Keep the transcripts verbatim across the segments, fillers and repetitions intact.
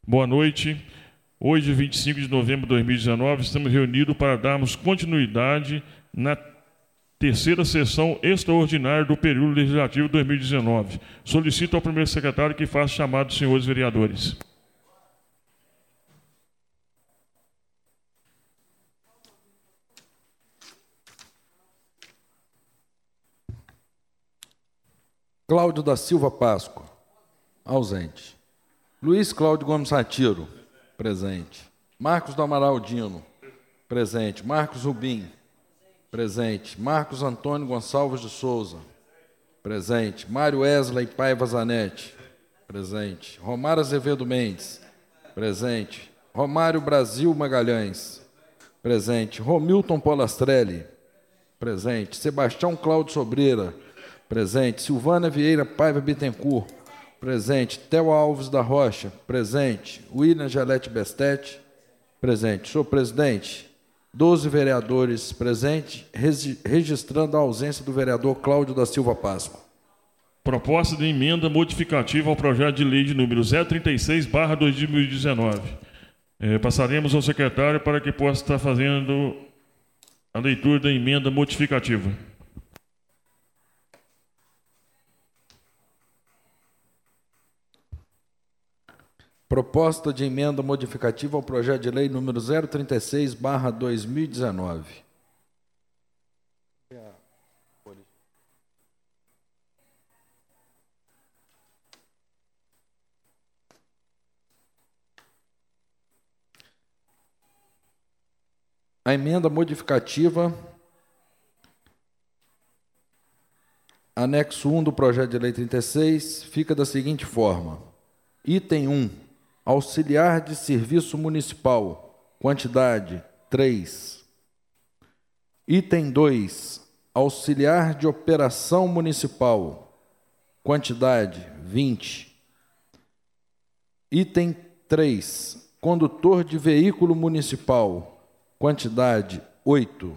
Boa noite. Hoje, vinte e cinco de novembro de dois mil e dezenove, estamos reunidos para darmos continuidade na terceira sessão extraordinária do período legislativo dois mil e dezenove. Solicito ao primeiro secretário que faça chamado dos senhores vereadores. Cláudio da Silva Páscoa, ausente. Luiz Cláudio Gomes Satiro, presente. Marcos do Amaral Dino, presente. Marcos Rubim, presente. Marcos Antônio Gonçalves de Souza, presente. Mário Wesley Paiva Zanetti, presente. Romário Azevedo Mendes, presente. Romário Brasil Magalhães, presente. Romilton Polastrelli, presente. Sebastião Cláudio Sobreira, presente. Silvana Vieira Paiva Bittencourt, presente. Theo Alves da Rocha, presente. William Gelete Bestete, presente. Senhor presidente, doze vereadores presentes, registrando a ausência do vereador Cláudio da Silva Páscoa. Proposta de emenda modificativa ao projeto de lei de número zero trinta e seis barra dois mil e dezenove. É, passaremos ao secretário para que possa estar fazendo a leitura da emenda modificativa. Proposta de emenda modificativa ao projeto de lei número zero trinta e seis barra dois mil e dezenove. A emenda modificativa, anexo um do projeto de lei trinta e seis, fica da seguinte forma. Item um. Auxiliar de serviço municipal, quantidade três. Item dois, auxiliar de operação municipal, quantidade vinte. Item três, condutor de veículo municipal, quantidade oito.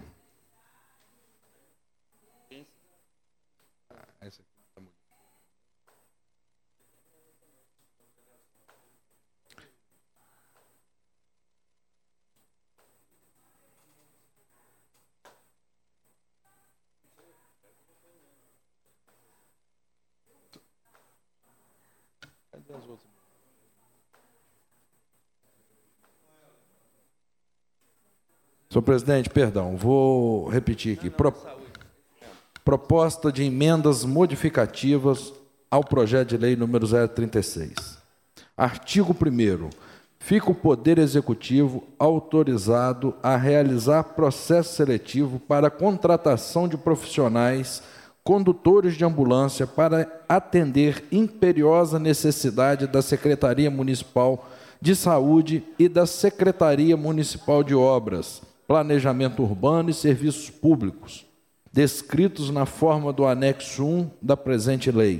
Senhor presidente, perdão, vou repetir aqui. Pro... Proposta de emendas modificativas ao projeto de lei número zero trinta e seis. Artigo primeiro. Fica o Poder Executivo autorizado a realizar processo seletivo para contratação de profissionais condutores de ambulância para atender imperiosa necessidade da Secretaria Municipal de Saúde e da Secretaria Municipal de Obras, Planejamento Urbano e Serviços Públicos, descritos na forma do anexo um da presente lei.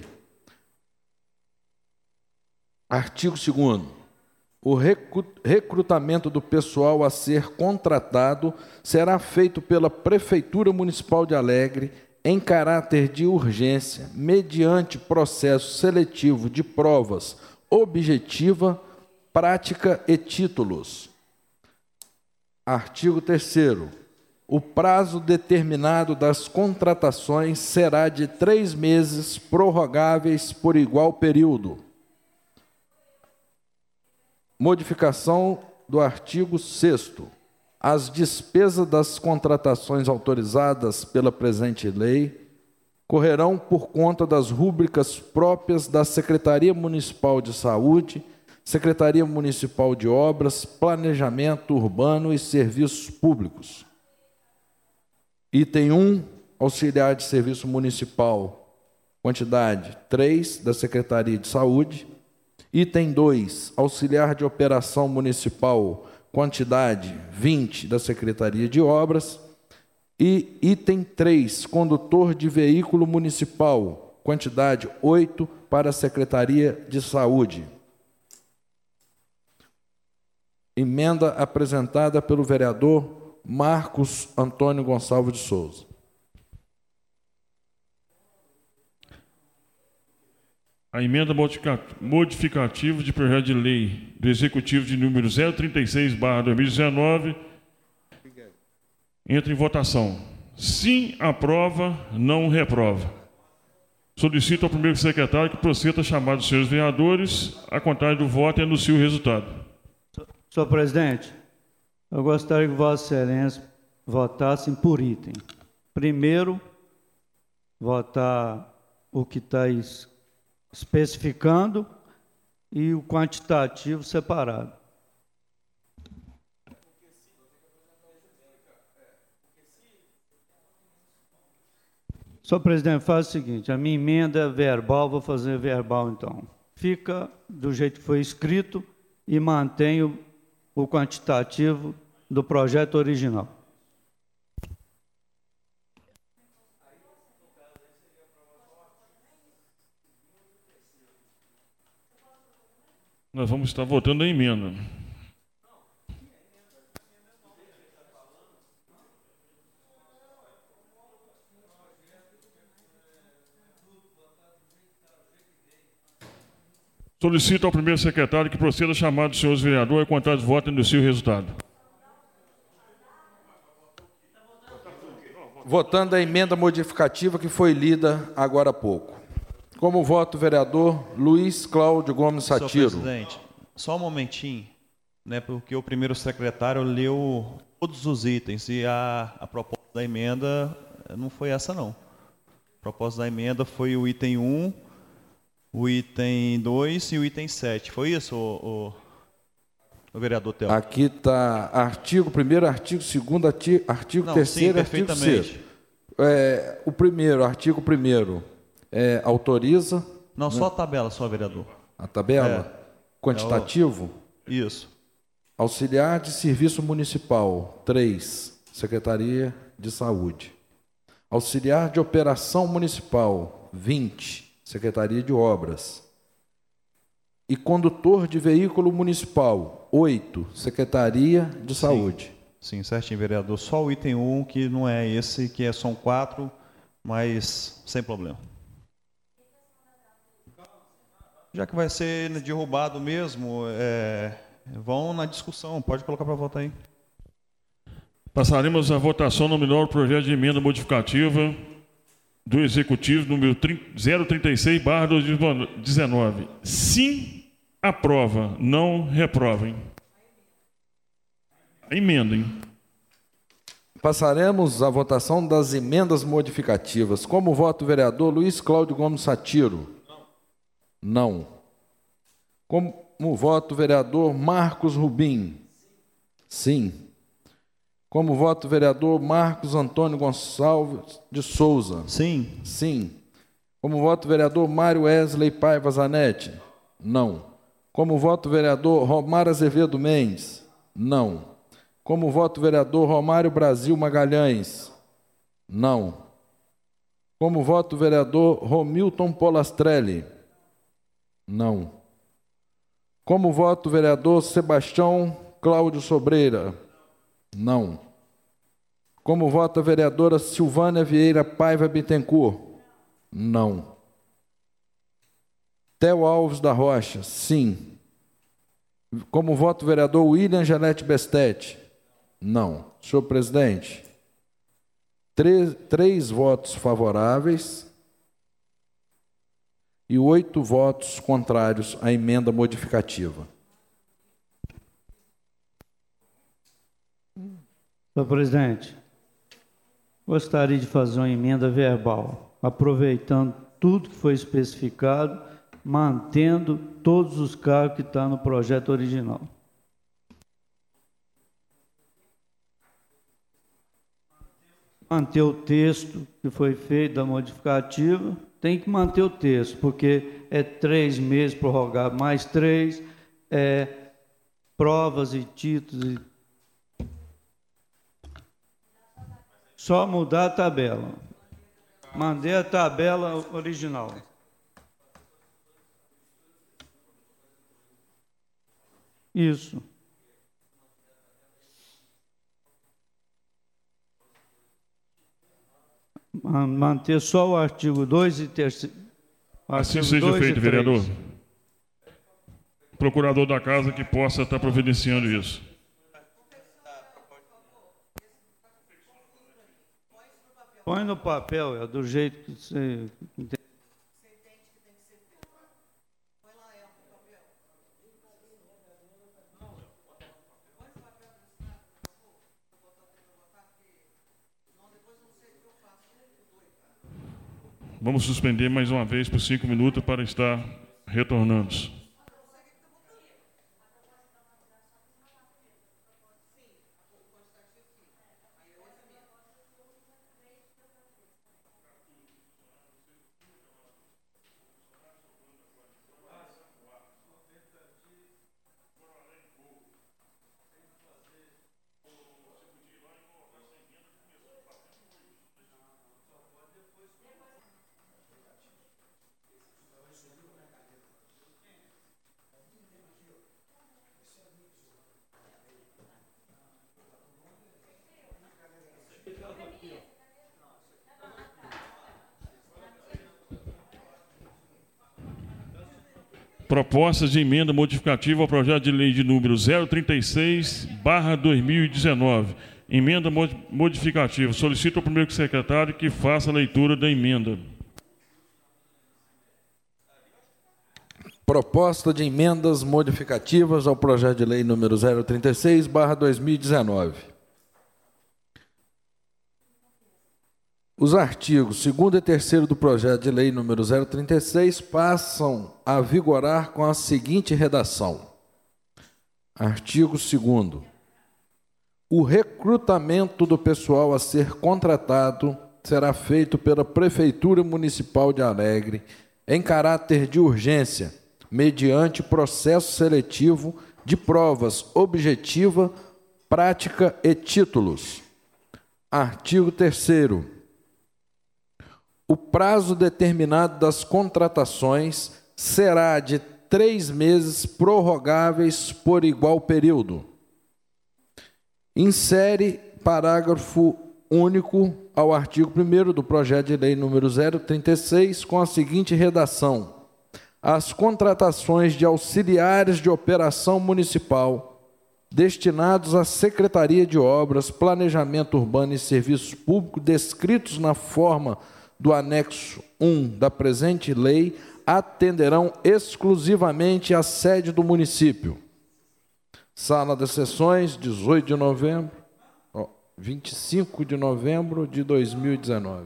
Artigo segundo. O recrutamento do pessoal a ser contratado será feito pela Prefeitura Municipal de Alegre em caráter de urgência, mediante processo seletivo de provas objetiva, prática e títulos. Artigo terceiro. O prazo determinado das contratações será de três meses, prorrogáveis por igual período. Modificação do artigo sexto. As despesas das contratações autorizadas pela presente lei correrão por conta das rúbricas próprias da Secretaria Municipal de Saúde, Secretaria Municipal de Obras, Planejamento Urbano e Serviços Públicos. Item um, auxiliar de serviço municipal, quantidade três, da Secretaria de Saúde. Item dois, auxiliar de operação municipal, quantidade vinte, da Secretaria de Obras. E item três, condutor de veículo municipal, quantidade oito, para a Secretaria de Saúde. Emenda apresentada pelo vereador Marcos Antônio Gonçalves de Souza. a emenda modificativa de projeto de lei do Executivo de número zero trinta e seis barra dois mil e dezenove entra em votação. Sim, aprova, não reprova. Solicito ao primeiro secretário que proceda a chamar os senhores vereadores, a contagem do voto e anuncie o resultado. Senhor presidente, eu gostaria que Vossa Excelência votassem por item. Primeiro, votar o que está especificando e o quantitativo separado. Senhor presidente, faz o seguinte, a minha emenda é verbal, vou fazer verbal então. Fica do jeito que foi escrito e mantenho o quantitativo do projeto original. Nós vamos estar votando a emenda. Solicito ao primeiro secretário que proceda a chamar dos senhores vereadores a contagem de voto e anuncie o resultado. Votando a emenda modificativa que foi lida agora há pouco. Como voto, vereador Luiz Cláudio Gomes Satiro. Senhor presidente, só um momentinho, né, porque o primeiro secretário leu todos os itens e a, a proposta da emenda não foi essa, não. A proposta da emenda foi o item um, o item dois e o item sete. Foi isso, o, o, o vereador Theo? Aqui está artigo primeiro, artigo segundo, artigo terceiro e artigo sexto. É, o primeiro, artigo primeiro, é, autoriza... Não, né? Só a tabela, só, vereador. A tabela? É. Quantitativo? É o... Isso. Auxiliar de Serviço Municipal, três, Secretaria de Saúde. Auxiliar de Operação Municipal, vinte, Secretaria de Obras. E condutor de veículo municipal, oito, Secretaria de Saúde. Sim, sim, certinho, vereador. Só o item um, que não é esse, que é, são quatro, mas sem problema. Já que vai ser derrubado mesmo, é, vão na discussão. Pode colocar para votar aí. Passaremos à votação nominal do projeto de emenda modificativa do Executivo número zero trinta e seis barra dois mil e dezenove. Sim, aprova. Não, reprova. Hein? A emenda, hein? Passaremos à votação das emendas modificativas. Como voto, o vereador Luiz Cláudio Gomes Satiro. Não. Como voto, o vereador Marcos Rubim. Sim. Como voto, o vereador Marcos Antônio Gonçalves de Souza. Sim. Sim. Como voto, o vereador Mário Wesley Paiva Zanetti. Não. Como voto, o vereador Romário Azevedo Mendes. Não. Como voto, o vereador Romário Brasil Magalhães. Não. Como voto, o vereador Romilton Polastrelli. Não. Como voto, o vereador Sebastião Cláudio Sobreira. Não. Como vota a vereadora Silvânia Vieira Paiva Bittencourt? Não. Theo Alves da Rocha? Sim. Como voto o vereador William Janete Bestete? Não. Senhor presidente, três, três votos favoráveis e oito votos contrários à emenda modificativa. Senhor presidente, gostaria de fazer uma emenda verbal, aproveitando tudo que foi especificado, mantendo todos os cargos que estão no projeto original. Manter o texto que foi feito da modificativa, tem que manter o texto, porque é três meses prorrogado, mais três, é, provas e títulos. E... Só mudar a tabela. Mandei a tabela original. Isso. Manter só o artigo dois e terceiro. Assim Artigo seja dois e feito, três. vereador. Procurador da casa que possa estar providenciando isso. Põe no papel, é do jeito que você entende. Vamos suspender mais uma vez por cinco minutos para estar retornando. Propostas de emenda modificativa ao projeto de lei de número zero trinta e seis barra dois mil e dezenove. Emenda modificativa. Solicito ao primeiro secretário que faça a leitura da emenda. Proposta de emendas modificativas ao projeto de lei número zero trinta e seis barra dois mil e dezenove. Os artigos segundo e terceiro do projeto de lei número zero trinta e seis passam a vigorar com a seguinte redação. Artigo segundo. O recrutamento do pessoal a ser contratado será feito pela Prefeitura Municipal de Alegre em caráter de urgência, mediante processo seletivo de provas objetiva, prática e títulos. Artigo terceiro. O prazo determinado das contratações será de três meses prorrogáveis por igual período. Insere parágrafo único ao artigo primeiro do projeto de lei número zero trinta e seis com a seguinte redação. As contratações de auxiliares de operação municipal destinados à Secretaria de Obras, Planejamento Urbano e Serviços Públicos descritos na forma do anexo um da presente lei atenderão exclusivamente à sede do município. Sala das Sessões, dezoito de novembro, ó, vinte e cinco de novembro de dois mil e dezenove.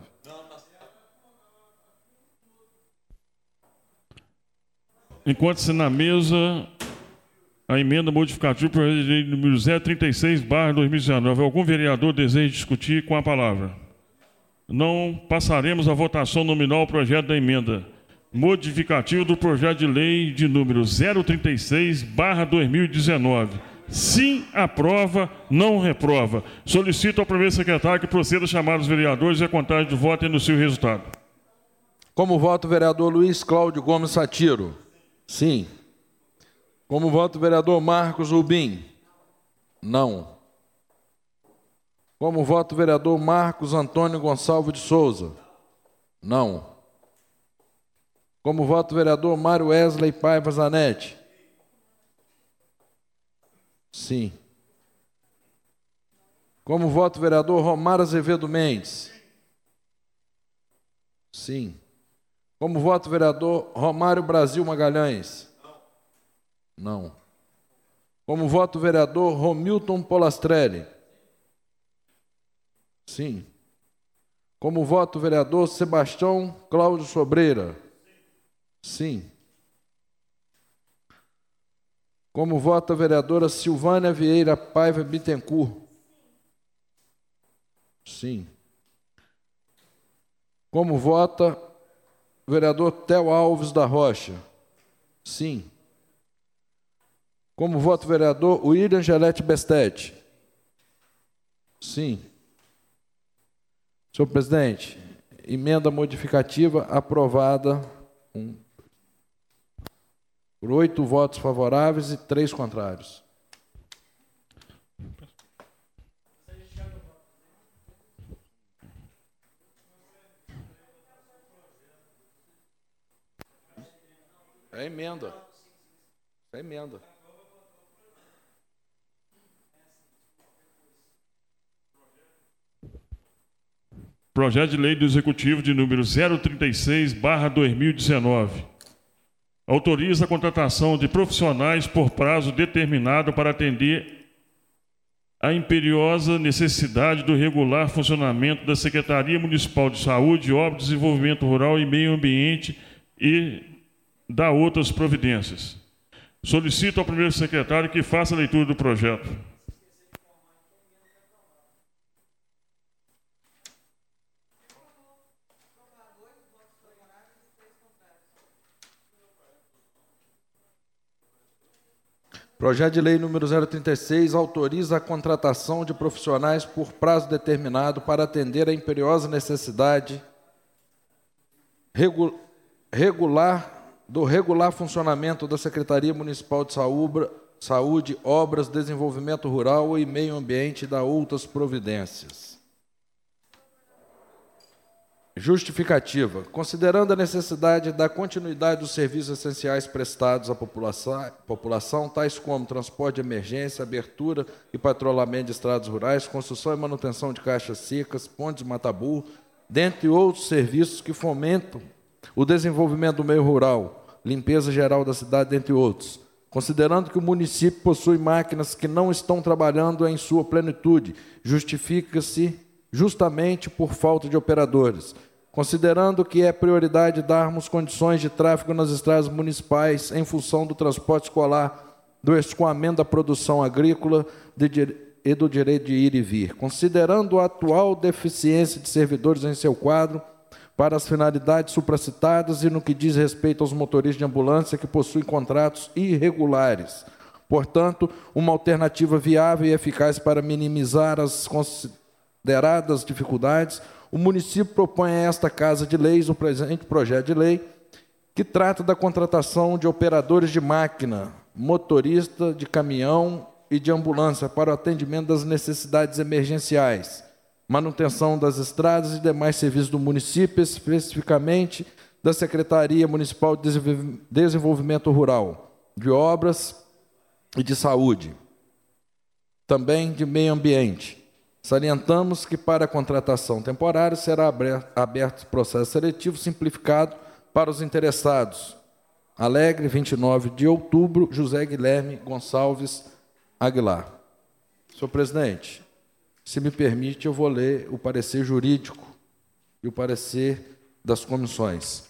Encontra-se na mesa a emenda modificativa do projeto de lei número zero trinta e seis barra dois mil e dezenove. Algum vereador deseja discutir com a palavra? Não passaremos à votação nominal ao projeto da emenda modificativa do projeto de lei de número zero trinta e seis barra dois mil e dezenove. Sim, aprova, não reprova. Solicito ao primeiro secretário que proceda a chamar os vereadores e a contagem de voto e anuncie o resultado. Como voto o vereador Luiz Cláudio Gomes Satiro? Sim. Como voto o vereador Marcos Rubim? Não. Como voto o vereador Marcos Antônio Gonçalves de Souza? Não. Como voto o vereador Mário Wesley Paiva Zanetti? Sim. Como voto o vereador Romário Azevedo Mendes? Sim. Como voto o vereador Romário Brasil Magalhães? Não. Como voto o vereador Romilton Polastrelli? Sim. Como voto o vereador Sebastião Cláudio Sobreira? Sim. Como vota a vereadora Silvânia Vieira Paiva Bittencourt? Sim. Como vota o vereador Theo Alves da Rocha? Sim. Como vota o vereador William Gelete Bestete? Sim. Senhor presidente, emenda modificativa aprovada um, por oito votos favoráveis e três contrários. É emenda. É emenda. Projeto de Lei do Executivo de número zero trinta e seis barra dois mil e dezenove. Autoriza a contratação de profissionais por prazo determinado para atender a imperiosa necessidade do regular funcionamento da Secretaria Municipal de Saúde, Obras, Desenvolvimento Rural e Meio Ambiente e da outras providências. Solicito ao primeiro secretário que faça a leitura do projeto. Projeto de Lei número zero trinta e seis autoriza a contratação de profissionais por prazo determinado para atender a imperiosa necessidade regu regular do regular funcionamento da Secretaria Municipal de Saúde, Obras, Desenvolvimento Rural e Meio Ambiente e da outras providências. Justificativa. Considerando a necessidade da continuidade dos serviços essenciais prestados à população, população, tais como transporte de emergência, abertura e patrulhamento de estradas rurais, construção e manutenção de caixas secas, pontes de mataburro, dentre outros serviços que fomentam o desenvolvimento do meio rural, limpeza geral da cidade, dentre outros. Considerando que o município possui máquinas que não estão trabalhando em sua plenitude, justifica-se justamente por falta de operadores. Considerando que é prioridade darmos condições de tráfego nas estradas municipais em função do transporte escolar, do escoamento da produção agrícola de, e do direito de ir e vir. Considerando a atual deficiência de servidores em seu quadro para as finalidades supracitadas e no que diz respeito aos motoristas de ambulância que possuem contratos irregulares. Portanto, uma alternativa viável e eficaz para minimizar as consideradas dificuldades, o município propõe a esta Casa de Leis o presente projeto de lei que trata da contratação de operadores de máquina, motorista de caminhão e de ambulância para o atendimento das necessidades emergenciais, manutenção das estradas e demais serviços do município, especificamente da Secretaria Municipal de Desenvolvimento Rural, de Obras e de Saúde, também de Meio Ambiente. Salientamos que para a contratação temporária será aberto processo seletivo simplificado para os interessados. Alegre, vinte e nove de outubro, José Guilherme Gonçalves Aguilar. Senhor presidente, se me permite, eu vou ler o parecer jurídico e o parecer das comissões.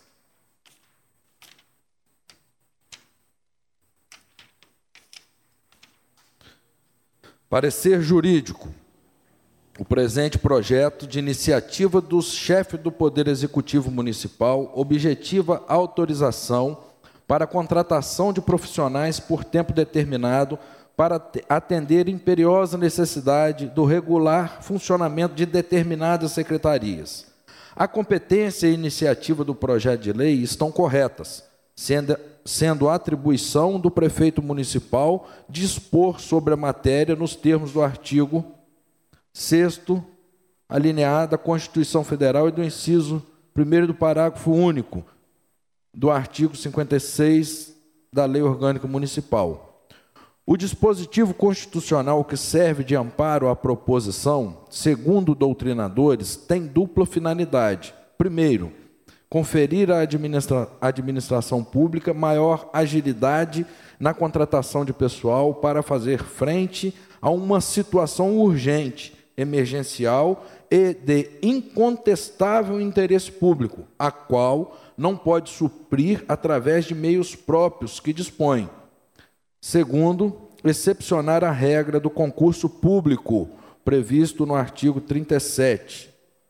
Parecer jurídico. O presente projeto de iniciativa dos chefes do Poder Executivo Municipal objetiva a autorização para a contratação de profissionais por tempo determinado para atender imperiosa necessidade do regular funcionamento de determinadas secretarias. A competência e a iniciativa do projeto de lei estão corretas, sendo, sendo a atribuição do prefeito municipal dispor sobre a matéria nos termos do artigo sexto, alineado da Constituição Federal e do inciso primeiro do parágrafo único do artigo cinquenta e seis da Lei Orgânica Municipal. O dispositivo constitucional que serve de amparo à proposição, segundo doutrinadores, tem dupla finalidade. Primeiro, conferir à administra- administração pública maior agilidade na contratação de pessoal para fazer frente a uma situação urgente, emergencial e de incontestável interesse público, a qual não pode suprir através de meios próprios que dispõe. Segundo, excepcionar a regra do concurso público, previsto no artigo trinta e sete.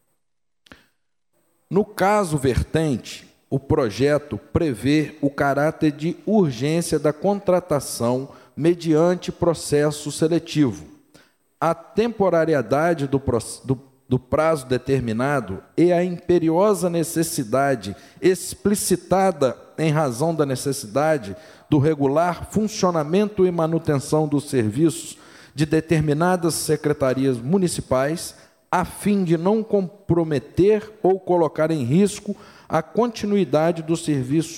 No caso vertente, o projeto prevê o caráter de urgência da contratação mediante processo seletivo. A temporariedade do, do, do prazo determinado e a imperiosa necessidade explicitada em razão da necessidade do regular funcionamento e manutenção dos serviços de determinadas secretarias municipais, a fim de não comprometer ou colocar em risco a continuidade do serviço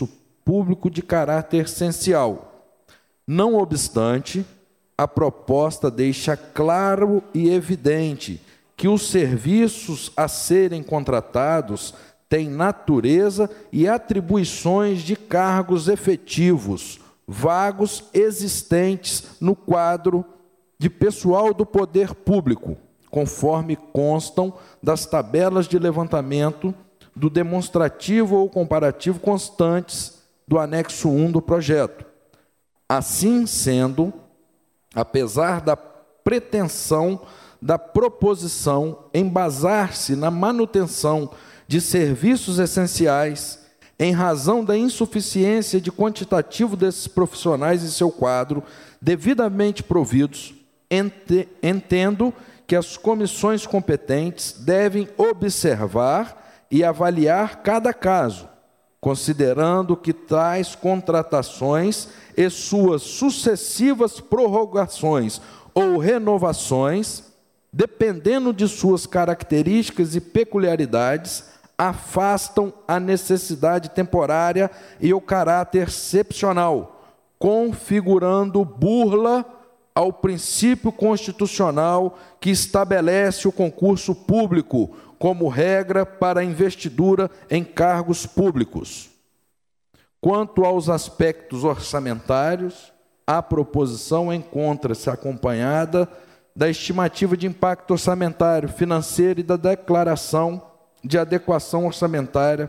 público de caráter essencial. Não obstante, a proposta deixa claro e evidente que os serviços a serem contratados têm natureza e atribuições de cargos efetivos, vagos existentes no quadro de pessoal do poder público, conforme constam das tabelas de levantamento do demonstrativo ou comparativo constantes do anexo um do projeto. Assim sendo, apesar da pretensão da proposição embasar-se na manutenção de serviços essenciais, em razão da insuficiência de quantitativo desses profissionais em seu quadro, devidamente providos, ente, entendo que as comissões competentes devem observar e avaliar cada caso, considerando que tais contratações e suas sucessivas prorrogações ou renovações, dependendo de suas características e peculiaridades, afastam a necessidade temporária e o caráter excepcional, configurando burla ao princípio constitucional que estabelece o concurso público como regra para a investidura em cargos públicos. Quanto aos aspectos orçamentários, a proposição encontra-se acompanhada da estimativa de impacto orçamentário, financeiro e da declaração de adequação orçamentária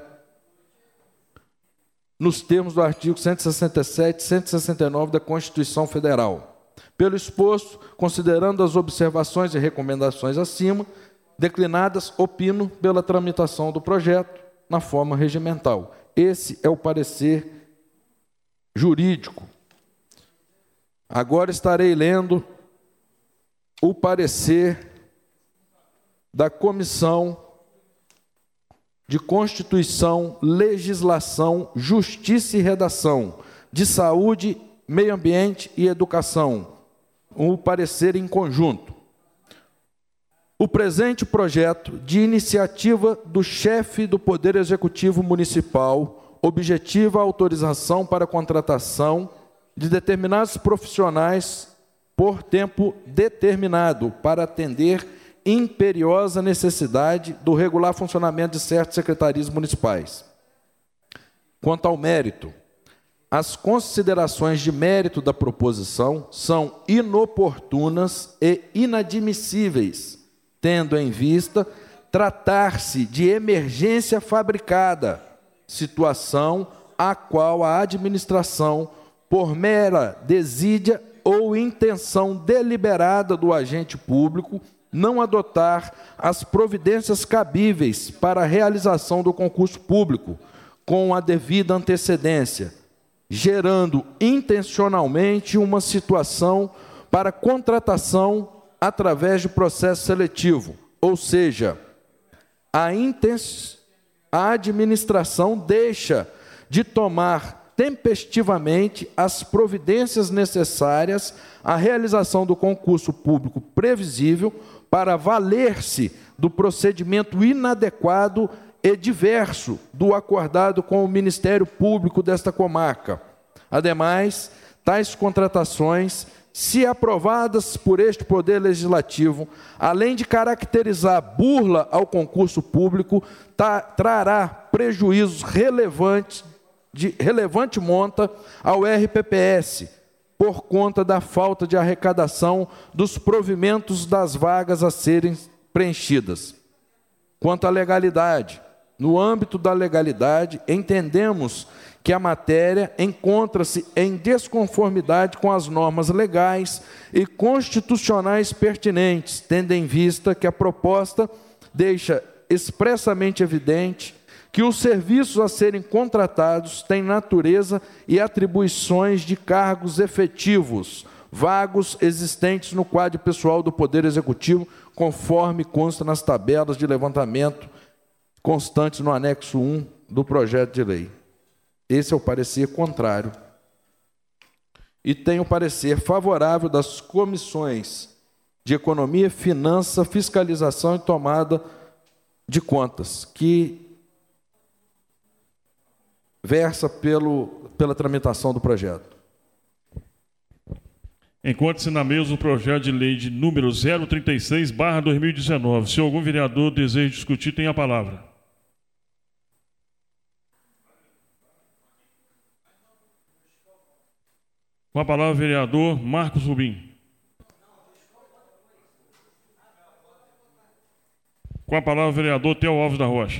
nos termos do artigo cento e sessenta e sete e cento e sessenta e nove da Constituição Federal. Pelo exposto, considerando as observações e recomendações acima, declinadas, opino pela tramitação do projeto na forma regimental. Esse é o parecer jurídico. Agora estarei lendo o parecer da Comissão de Constituição, Legislação, Justiça e Redação, de Saúde, Meio Ambiente e Educação. O parecer em conjunto. O presente projeto de iniciativa do chefe do Poder Executivo Municipal objetiva a autorização para contratação de determinados profissionais por tempo determinado para atender imperiosa necessidade do regular funcionamento de certas secretarias municipais. Quanto ao mérito, as considerações de mérito da proposição são inoportunas e inadmissíveis, tendo em vista tratar-se de emergência fabricada, situação a qual a administração, por mera desídia ou intenção deliberada do agente público, não adotar as providências cabíveis para a realização do concurso público, com a devida antecedência, gerando intencionalmente uma situação para contratação através de processo seletivo, ou seja, a, intens... a administração deixa de tomar tempestivamente as providências necessárias à realização do concurso público previsível para valer-se do procedimento inadequado e diverso do acordado com o Ministério Público desta comarca. Ademais, tais contratações, se aprovadas por este Poder Legislativo, além de caracterizar burla ao concurso público, tá, trará prejuízos relevantes, de relevante monta ao R P P S, por conta da falta de arrecadação dos provimentos das vagas a serem preenchidas. Quanto à legalidade, no âmbito da legalidade, entendemos que a matéria encontra-se em desconformidade com as normas legais e constitucionais pertinentes, tendo em vista que a proposta deixa expressamente evidente que os serviços a serem contratados têm natureza e atribuições de cargos efetivos, vagos existentes no quadro pessoal do Poder Executivo, conforme consta nas tabelas de levantamento constantes no anexo um do projeto de lei. Esse é o parecer contrário. E tem o parecer favorável das comissões de Economia, Finança, Fiscalização e Tomada de Contas, que versa pelo, pela tramitação do projeto. Encontra-se na mesa o projeto de lei de número zero trinta e seis barra dois mil e dezenove. Se algum vereador deseja discutir, tem a palavra. Com a palavra, o vereador Marcos Rubim. Com a palavra, o vereador Theo Alves da Rocha.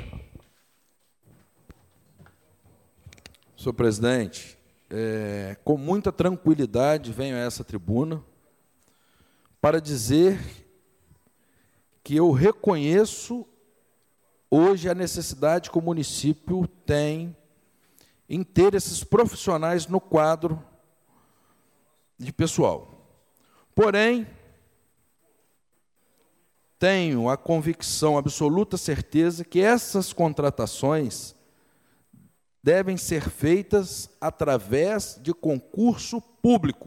Senhor presidente, é, com muita tranquilidade venho a essa tribuna para dizer que eu reconheço hoje a necessidade que o município tem em ter esses profissionais no quadro de pessoal. Porém, tenho a convicção, a absoluta certeza que essas contratações devem ser feitas através de concurso público.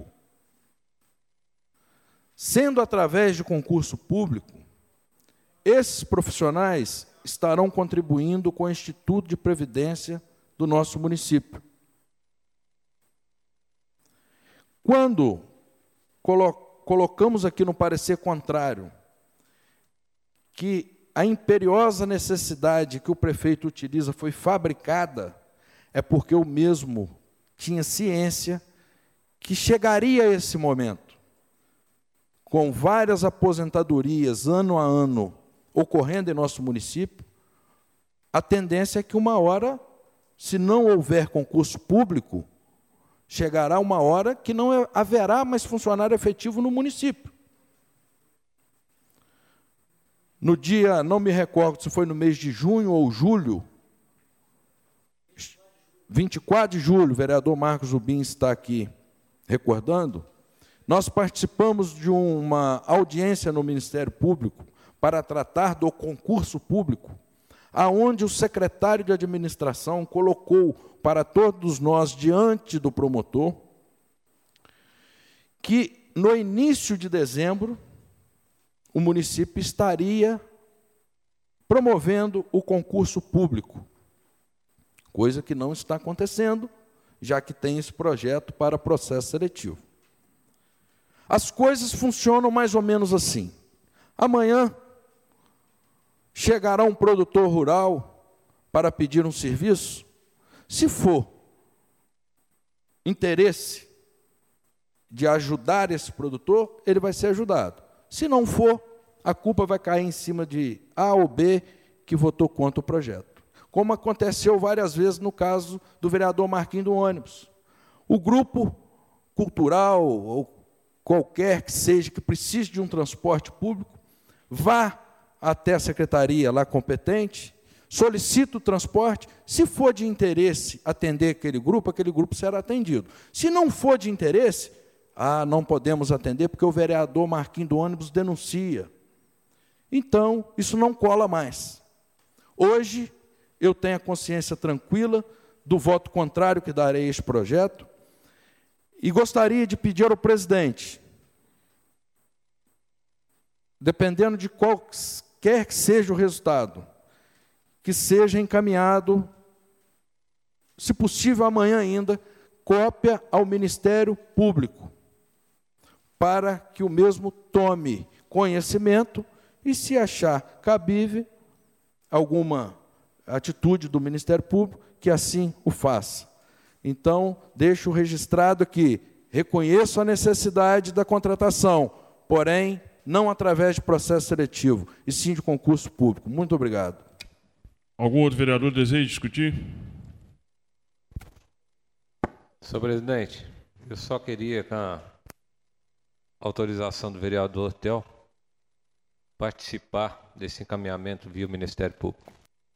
Sendo através de concurso público, esses profissionais estarão contribuindo com o Instituto de Previdência do nosso município. Quando colo- colocamos aqui no parecer contrário que a imperiosa necessidade que o prefeito utiliza foi fabricada, é porque eu mesmo tinha ciência que chegaria esse momento, com várias aposentadorias ano a ano ocorrendo em nosso município, a tendência é que uma hora, se não houver concurso público, chegará uma hora que não haverá mais funcionário efetivo no município. No dia, não me recordo se foi no mês de junho ou julho, vinte e quatro de julho, o vereador Marcos Rubim está aqui recordando, nós participamos de uma audiência no Ministério Público para tratar do concurso público, aonde o secretário de administração colocou para todos nós, diante do promotor, que no início de dezembro, o município estaria promovendo o concurso público, coisa que não está acontecendo, já que tem esse projeto para processo seletivo. As coisas funcionam mais ou menos assim. Amanhã chegará um produtor rural para pedir um serviço. Se for interesse de ajudar esse produtor, ele vai ser ajudado. Se não for, a culpa vai cair em cima de A ou B que votou contra o projeto. Como aconteceu várias vezes no caso do vereador Marquinhos do ônibus. O grupo cultural, ou qualquer que seja, que precise de um transporte público, vá até a secretaria lá competente, solicita o transporte, se for de interesse atender aquele grupo, aquele grupo será atendido. Se não for de interesse, ah, não podemos atender porque o vereador Marquinhos do ônibus denuncia. Então, isso não cola mais. Hoje, eu tenho a consciência tranquila do voto contrário que darei a este projeto e gostaria de pedir ao presidente, dependendo de qualquer que seja o resultado, que seja encaminhado, se possível amanhã ainda, cópia ao Ministério Público, para que o mesmo tome conhecimento e, se achar cabível alguma atitude do Ministério Público, que assim o faça. Então, deixo registrado que reconheço a necessidade da contratação, porém, não através de processo seletivo, e sim de concurso público. Muito obrigado. Algum outro vereador deseja discutir? Senhor presidente, eu só queria, com a autorização do vereador Theo, participar desse encaminhamento via o Ministério Público.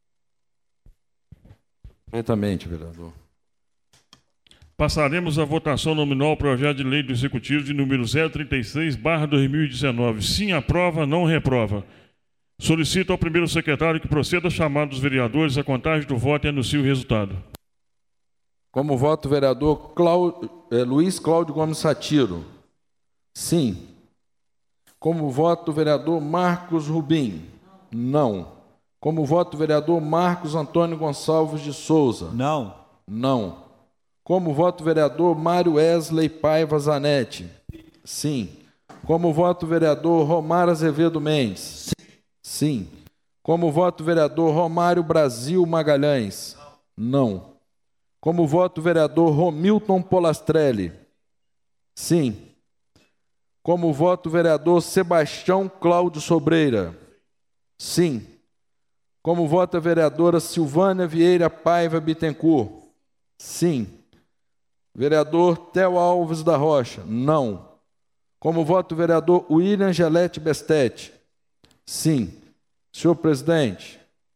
Perfeitamente, vereador. Passaremos à votação nominal ao projeto de lei do Executivo de número zero trinta e seis barra dois mil e dezenove. Sim, aprova, não reprova. Solicito ao primeiro secretário que proceda a chamada dos vereadores a contagem do voto e anuncie o resultado. Como voto, o vereador Cláudio, eh, Luiz Cláudio Gomes Satiro. Sim. Como voto, o vereador Marcos Rubim. Não. Como voto, o vereador Marcos Antônio Gonçalves de Souza. Não. Não. Como voto, vereador Mário Wesley Paiva Zanetti? Sim. Como voto, vereador Romário Azevedo Mendes? Sim. Como voto, vereador Romário Brasil Magalhães? Não. Como voto, vereador Romilton Polastrelli? Sim. Como voto, vereador Sebastião Cláudio Sobreira? Sim. Como voto, a vereadora Silvânia Vieira Paiva Bittencourt? Sim. Vereador Theo Alves da Rocha? Não. Como voto, vereador William Gelete Bestete? Sim. Senhor presidente,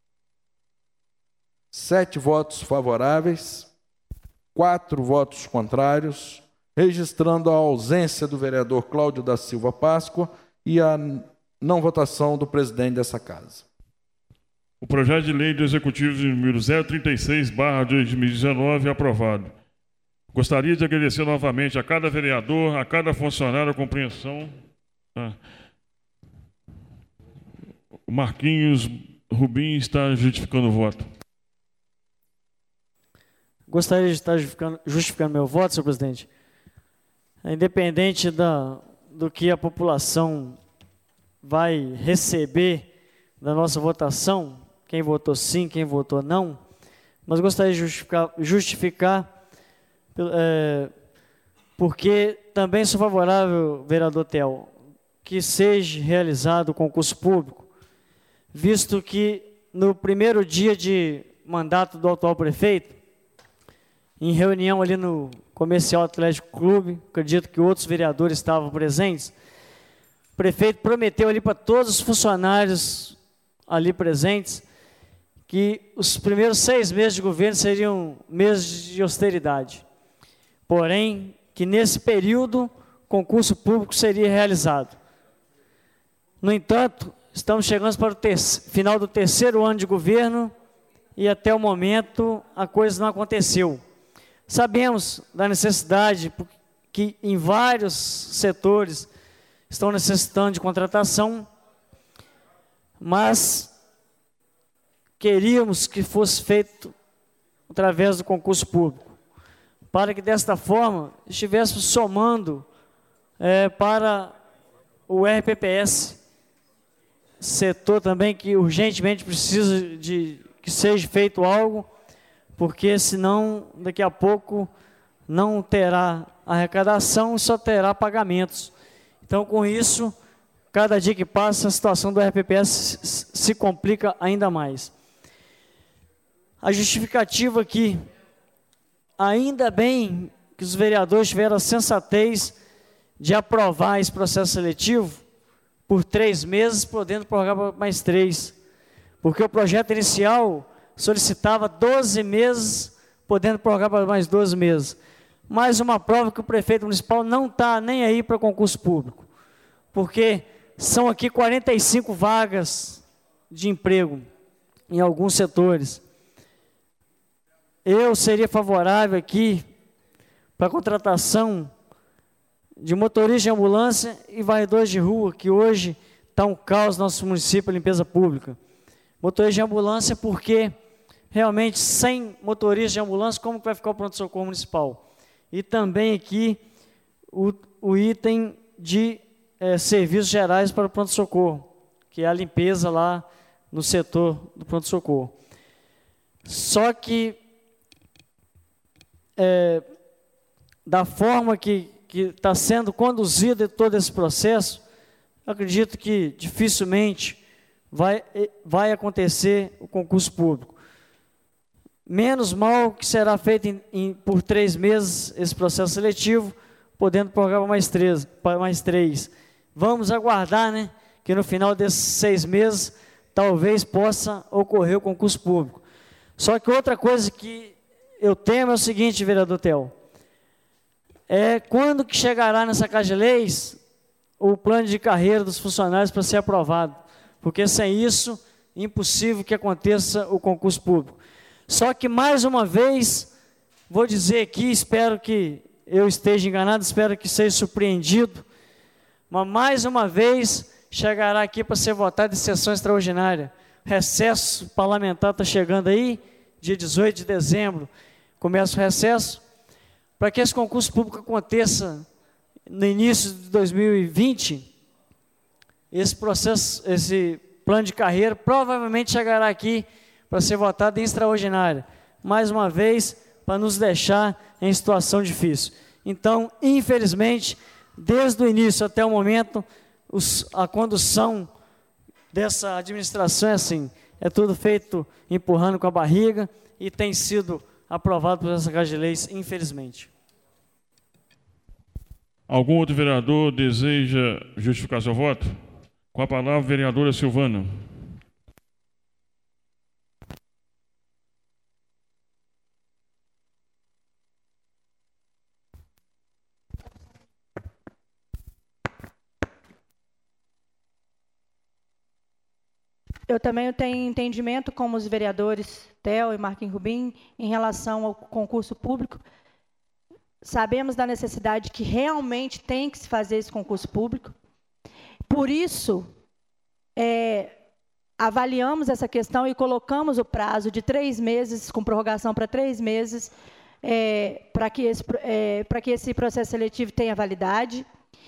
sete votos favoráveis, quatro votos contrários, registrando a ausência do vereador Cláudio da Silva Páscoa e a não votação do presidente dessa casa. O projeto de lei do Executivo número zero trinta e seis barra dois mil e dezenove é aprovado. Gostaria de agradecer novamente a cada vereador, a cada funcionário a compreensão. Ah. O Marquinhos Rubim está justificando o voto. Gostaria de estar justificando, justificando meu voto, senhor presidente. Independente da, do que a população vai receber da nossa votação, quem votou sim, quem votou não, mas gostaria de justificar, justificar é, porque também sou favorável, vereador Theo, que seja realizado o concurso público, visto que no primeiro dia de mandato do atual prefeito, em reunião ali no Comercial Atlético Clube, acredito que outros vereadores estavam presentes, o prefeito prometeu ali para todos os funcionários ali presentes que os primeiros seis meses de governo seriam meses de austeridade. Porém, que nesse período, concurso público seria realizado. No entanto, estamos chegando para o final do terceiro ano de governo e até o momento a coisa não aconteceu. Sabemos da necessidade que em vários setores estão necessitando de contratação, mas queríamos que fosse feito através do concurso público, para que desta forma estivéssemos somando é, para o R P P S, setor também que urgentemente precisa de que seja feito algo, porque senão daqui a pouco não terá arrecadação e só terá pagamentos. Então, com isso, cada dia que passa, a situação do R P P S se complica ainda mais. A justificativa aqui, ainda bem que os vereadores tiveram a sensatez de aprovar esse processo seletivo por três meses, podendo prorrogar por mais três, porque o projeto inicial solicitava doze meses, podendo prorrogar por mais doze meses. Mais uma prova que o prefeito municipal não está nem aí para concurso público, porque são aqui quarenta e cinco vagas de emprego em alguns setores. Eu seria favorável aqui para a contratação de motorista de ambulância e varredores de rua, que hoje está um caos no nosso município, a limpeza pública. Motorista de ambulância porque realmente sem motorista de ambulância, como que vai ficar o pronto-socorro municipal? E também aqui o, o item de é, serviços gerais para o pronto-socorro, que é a limpeza lá no setor do pronto-socorro. Só que, é, da forma que está sendo conduzido todo esse processo, acredito que dificilmente vai, vai acontecer o concurso público. Menos mal que será feito em, em, por três meses esse processo seletivo, podendo prorrogar mais três, para mais três. Vamos aguardar, né, que no final desses seis meses talvez possa ocorrer o concurso público. Só que outra coisa que eu temo é o seguinte, vereador Theo, é quando que chegará nessa Casa de Leis o plano de carreira dos funcionários para ser aprovado, porque sem isso, impossível que aconteça o concurso público. Só que, mais uma vez, vou dizer aqui, espero que eu esteja enganado, espero que seja surpreendido, mas mais uma vez chegará aqui para ser votado em sessão extraordinária. Recesso parlamentar está chegando aí, dia dezoito de dezembro. começa o recesso, para que esse concurso público aconteça no início de dois mil e vinte, esse processo, esse plano de carreira provavelmente chegará aqui para ser votado em extraordinária, mais uma vez, para nos deixar em situação difícil. Então, infelizmente, desde o início até o momento, os, a condução dessa administração é assim, é tudo feito empurrando com a barriga e tem sido aprovado por essa Casa de Leis, infelizmente. Algum outro vereador deseja justificar seu voto? Com a palavra, a vereadora Silvana. Eu também tenho entendimento, como os vereadores Theo e Marquinhos Rubim, em relação ao concurso público. Sabemos da necessidade que realmente tem que se fazer esse concurso público. Por isso, é, avaliamos essa questão e colocamos o prazo de três meses, com prorrogação para três meses, é, para que, esse, é, para que esse processo seletivo tenha validade.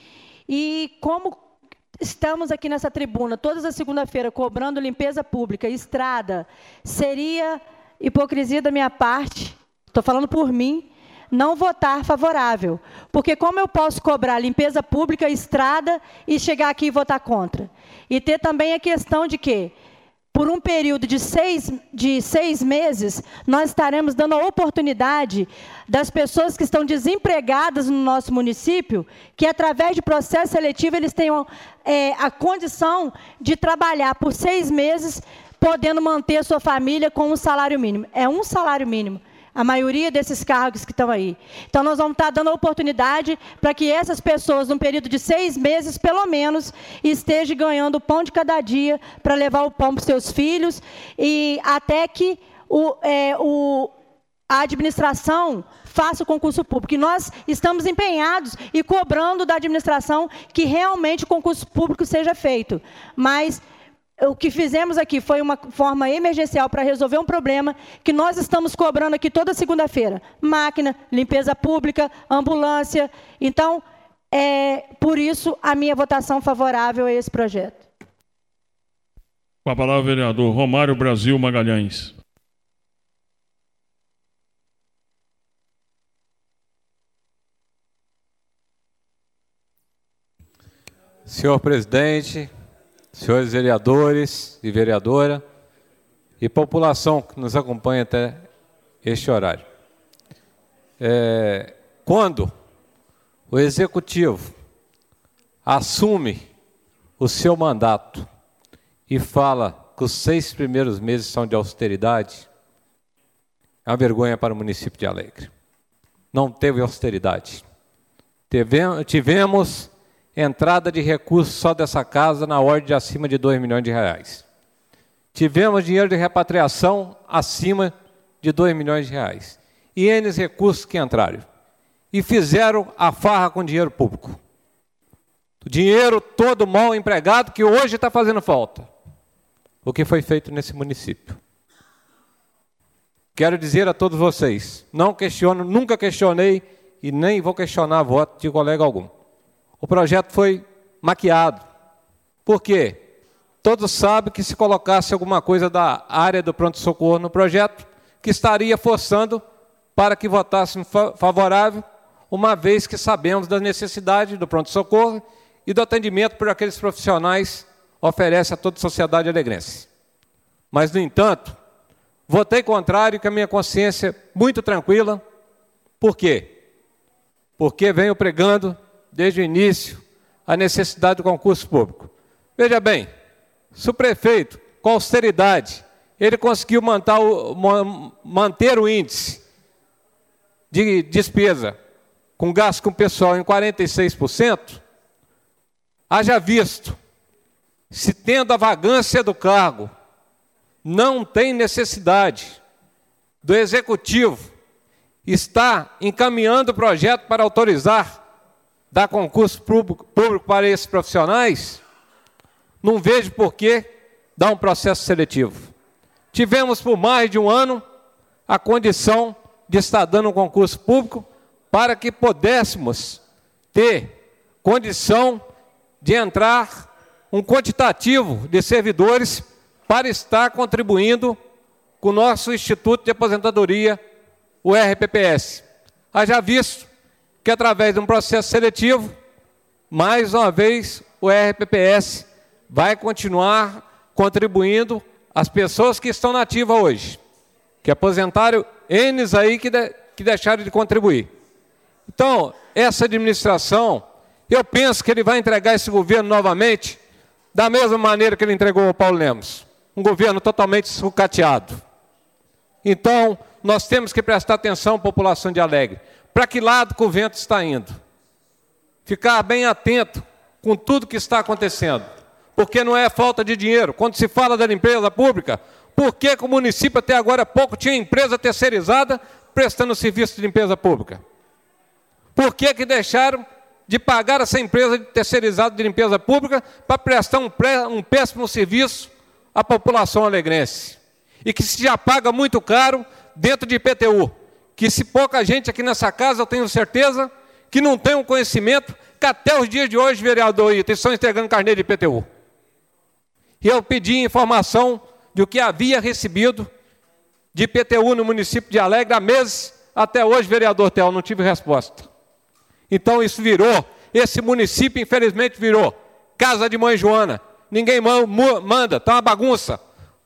E como estamos aqui nessa tribuna, todas as segunda-feira, cobrando limpeza pública, estrada, seria hipocrisia da minha parte, estou falando por mim, não votar favorável. Porque como eu posso cobrar limpeza pública, estrada, e chegar aqui e votar contra? E ter também a questão de que, por um período de seis, de seis meses, nós estaremos dando a oportunidade das pessoas que estão desempregadas no nosso município, que através de processo seletivo eles tenham é, a condição de trabalhar por seis meses, podendo manter a sua família com um salário mínimo. É um salário mínimo, a maioria desses cargos que estão aí. Então, nós vamos estar dando a oportunidade para que essas pessoas, num período de seis meses, pelo menos, estejam ganhando o pão de cada dia para levar o pão para os seus filhos, e até que o, é, o, a administração faça o concurso público. E nós estamos empenhados e cobrando da administração que realmente o concurso público seja feito. Mas o que fizemos aqui foi uma forma emergencial para resolver um problema que nós estamos cobrando aqui toda segunda-feira. Máquina, limpeza pública, ambulância. Então, é, por isso, a minha votação favorável a esse projeto. Com a palavra, o vereador Romário Brasil Magalhães. Senhor presidente, senhores vereadores e vereadora, e população que nos acompanha até este horário. É, quando o Executivo assume o seu mandato e fala que os seis primeiros meses são de austeridade, é uma vergonha para o município de Alegre. Não teve austeridade. Tivemos... tivemos entrada de recursos só dessa casa na ordem de acima de dois milhões de reais. Tivemos dinheiro de repatriação acima de dois milhões de reais. E N recursos que entraram. E fizeram a farra com dinheiro público. O dinheiro todo mal empregado que hoje está fazendo falta. O que foi feito nesse município. Quero dizer a todos vocês, não questiono, nunca questionei e nem vou questionar voto de colega algum. O projeto foi maquiado. Por quê? Todos sabem que se colocasse alguma coisa da área do pronto-socorro no projeto, que estaria forçando para que votassem favorável, uma vez que sabemos da necessidade do pronto-socorro e do atendimento por aqueles profissionais oferece a toda a sociedade alegrense. Mas, no entanto, votei contrário, com a minha consciência muito tranquila. Por quê? Porque venho pregando desde o início, a necessidade do concurso público. Veja bem, se o prefeito, com austeridade, ele conseguiu manter o, manter o índice de despesa com gasto com o pessoal em quarenta e seis por cento, haja visto, se tendo a vagância do cargo, não tem necessidade do Executivo estar encaminhando o projeto para autorizar dar concurso público, público para esses profissionais, não vejo por que dar um processo seletivo. Tivemos por mais de um ano a condição de estar dando um concurso público para que pudéssemos ter condição de entrar um quantitativo de servidores para estar contribuindo com o nosso Instituto de Aposentadoria, o R P P S. Haja visto que, através de um processo seletivo, mais uma vez, o R P P S vai continuar contribuindo as pessoas que estão na ativa hoje, que aposentaram N aí que, de, que deixaram de contribuir. Então, essa administração, eu penso que ele vai entregar esse governo novamente da mesma maneira que ele entregou ao Paulo Lemos, um governo totalmente sucateado. Então, nós temos que prestar atenção, população de Alegre, para que lado que o vento está indo. Ficar bem atento com tudo que está acontecendo, porque não é falta de dinheiro. Quando se fala da empresa pública, por que, que o município até agora há pouco tinha empresa terceirizada prestando serviço de limpeza pública? Por que, que deixaram de pagar essa empresa terceirizada de limpeza pública para prestar um, pré, um péssimo serviço à população alegrense? E que se já paga muito caro dentro de I P T U. Que se pouca gente aqui nessa casa, eu tenho certeza, que não tem um conhecimento, que até os dias de hoje, vereador Ita, estão entregando carnê de I P T U. E eu pedi informação do que havia recebido de I P T U no município de Alegre há meses, até hoje, vereador Theo, não tive resposta. Então isso virou, esse município infelizmente virou casa de mãe Joana. Ninguém manda, está uma bagunça.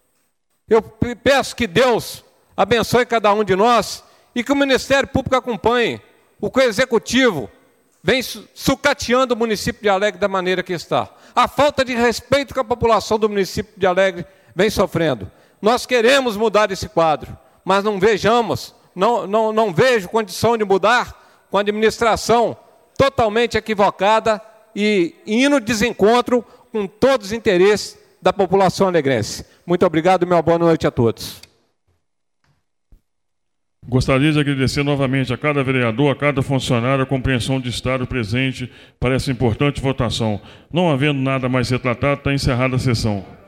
Eu peço que Deus abençoe cada um de nós e que o Ministério Público acompanhe o que o Executivo vem sucateando o município de Alegre da maneira que está. A falta de respeito que a população do município de Alegre vem sofrendo. Nós queremos mudar esse quadro, mas não vejamos, não, não, não vejo condição de mudar com a administração totalmente equivocada e indo de desencontro com todos os interesses da população alegrense. Muito obrigado e uma boa noite a todos. Gostaria de agradecer novamente a cada vereador, a cada funcionário, a compreensão de estar presente para essa importante votação. Não havendo nada mais retratado, está encerrada a sessão.